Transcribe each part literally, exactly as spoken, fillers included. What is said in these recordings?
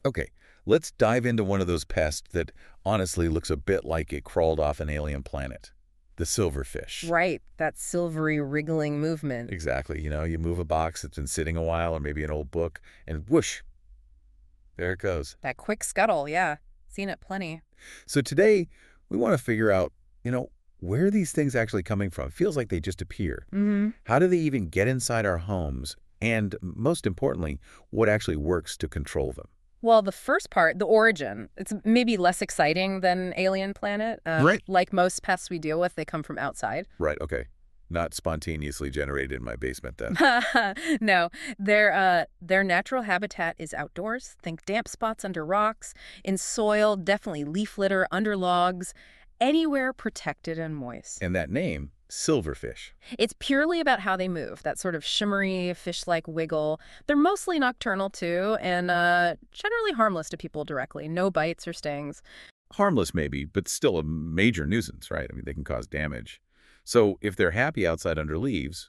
Okay, let's dive into one of those pests that honestly looks a bit like it crawled off an alien planet. The silverfish. Right, that silvery wriggling movement. Exactly. You know, you move a box that's been sitting a while or maybe an old book, and whoosh, there it goes. That quick scuttle, yeah. Seen it plenty. So today, we want to figure out, you know, where are these things actually coming from? It feels like they just appear. Mm-hmm. How do they even get inside our homes? And most importantly, what actually works to control them? Well, the first part, the origin, it's maybe less exciting than Alien Planet. Uh, Right. Like most pests we deal with, they come from outside. Right, okay. Not spontaneously generated in my basement then. No, their uh, their natural habitat is outdoors. Think damp spots under rocks, in soil, definitely leaf litter, under logs, anywhere protected and moist. And that name, silverfish. It's purely about how they move, that sort of shimmery, fish-like wiggle. They're mostly nocturnal, too, and uh, generally harmless to people directly. No bites or stings. Harmless maybe, but still a major nuisance, right? I mean, they can cause damage. So if they're happy outside under leaves,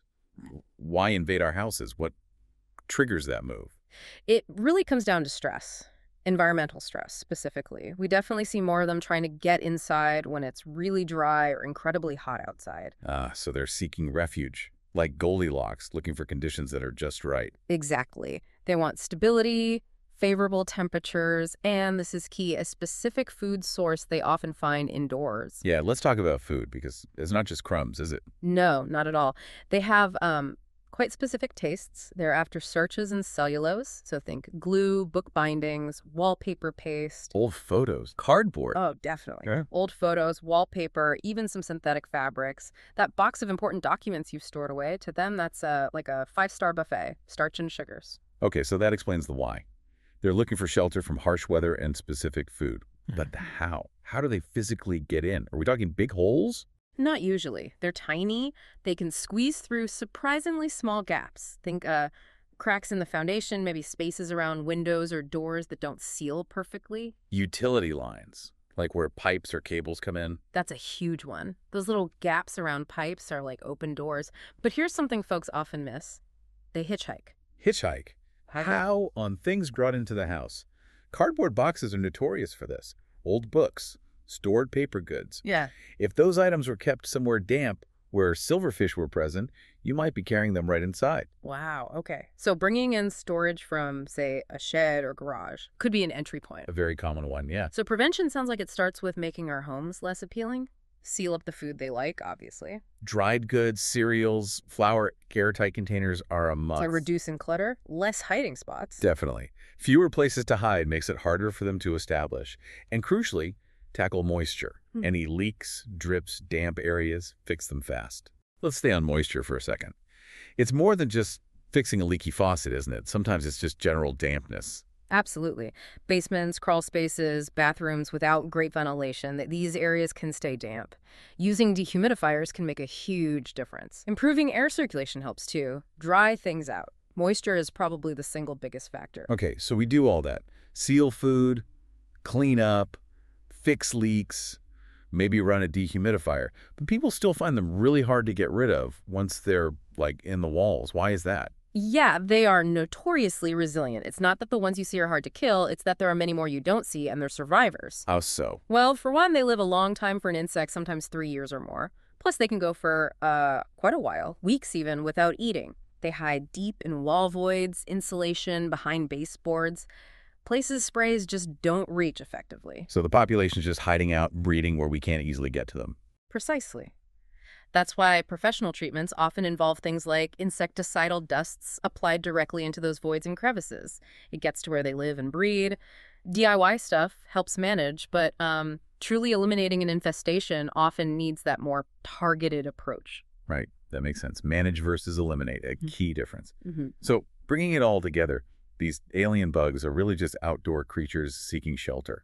why invade our houses? What triggers that move? It really comes down to stress, environmental stress specifically. We definitely see more of them trying to get inside when it's really dry or incredibly hot outside. Ah, so they're seeking refuge, like Goldilocks, looking for conditions that are just right. Exactly. They want stability, favorable temperatures, and this is key, a specific food source they often find indoors. Yeah, let's talk about food, because it's not just crumbs, is it? No, not at all. They have um, quite specific tastes. They're after starches and cellulose, so think glue, book bindings, wallpaper paste. Old photos, cardboard. Oh, definitely. Yeah. Old photos, wallpaper, even some synthetic fabrics. That box of important documents you've stored away, to them, that's uh, like a five-star buffet, starch and sugars. Okay, so that explains the why. They're looking for shelter from harsh weather and specific food. But the how? How do they physically get in? Are we talking big holes? Not usually. They're tiny. They can squeeze through surprisingly small gaps. Think uh, cracks in the foundation, maybe spaces around windows or doors that don't seal perfectly. Utility lines, like where pipes or cables come in. That's a huge one. Those little gaps around pipes are like open doors. But here's something folks often miss. They hitchhike. Hitchhike. How on things brought into the house? Cardboard boxes are notorious for this. Old books, stored paper goods. Yeah. If those items were kept somewhere damp where silverfish were present, you might be carrying them right inside. Wow, okay. So bringing in storage from, say, a shed or garage could be an entry point. A very common one, yeah. So prevention sounds like it starts with making our homes less appealing. Seal up the food they like, obviously. Dried goods, cereals, flour, airtight containers are a must. So reducing clutter, less hiding spots. Definitely. Fewer places to hide makes it harder for them to establish. And crucially, tackle moisture. Hmm. Any leaks, drips, damp areas, fix them fast. Let's stay on moisture for a second. It's more than just fixing a leaky faucet, isn't it? Sometimes it's just general dampness. Absolutely. Basements, crawl spaces, bathrooms without great ventilation, that these areas can stay damp. Using dehumidifiers can make a huge difference. Improving air circulation helps too. Dry things out. Moisture is probably the single biggest factor. Okay, so we do all that. Seal food, clean up, fix leaks, maybe run a dehumidifier. But people still find them really hard to get rid of once they're, like, in the walls. Why is that? Yeah, they are notoriously resilient. It's not that the ones you see are hard to kill, it's that there are many more you don't see, and they're survivors. How so? Well, for one, they live a long time for an insect, sometimes three years or more. Plus, they can go for uh, quite a while, weeks even, without eating. They hide deep in wall voids, insulation, behind baseboards, places sprays just don't reach effectively. So the population's just hiding out, breeding where we can't easily get to them. Precisely. That's why professional treatments often involve things like insecticidal dusts applied directly into those voids and crevices. It gets to where they live and breed. D I Y stuff helps manage, but um, truly eliminating an infestation often needs that more targeted approach. Right. That makes sense. Manage versus eliminate, a Mm-hmm. key difference. Mm-hmm. So bringing it all together, these alien bugs are really just outdoor creatures seeking shelter.